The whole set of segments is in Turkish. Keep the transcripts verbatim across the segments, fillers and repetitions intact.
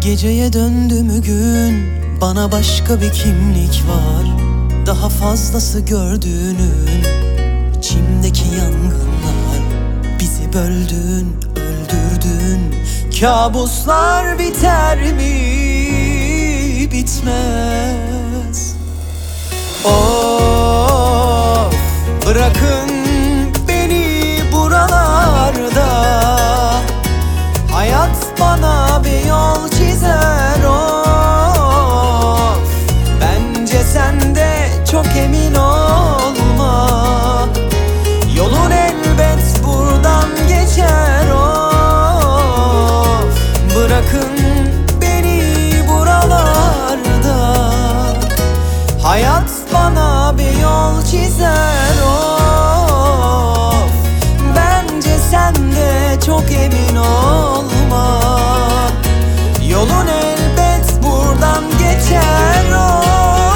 Geceye döndü mü gün, bana başka bir kimlik var. Daha fazlası gördüğünün, içimdeki yangınlar. Bizi böldün, öldürdün. Kabuslar biter mi? Bitmez. Of, bırakın beni buralarda. Hayat bana bir yol çizer. Of, bence sen de çok emin olma. Yolun elbet buradan geçer. Of, bırakın beni buralarda. Hayat bana bir yol çizer. Of, bence sen de çok emin olma. Yolun elbet buradan geçer. Of.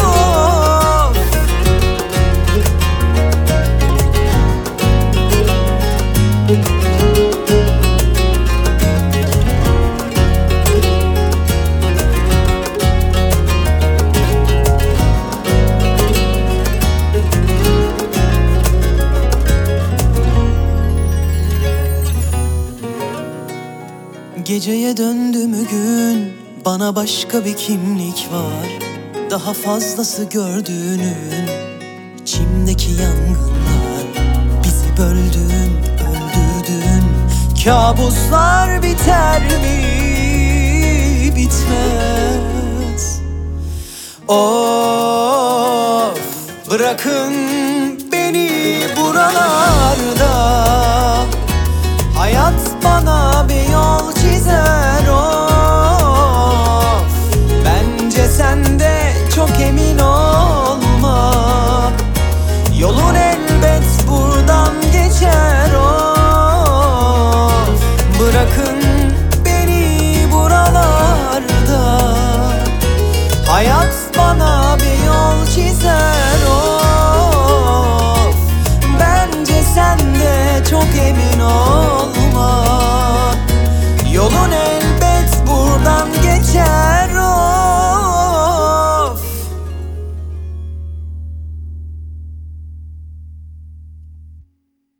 Geceye döndü mü gün, bana başka bir kimlik var. Daha fazlası gördüğünün, içimdeki yangınlar. Bizi böldün, öldürdün. Kabuslar biter mi? Bitmez. Of, bırakın beni buralar.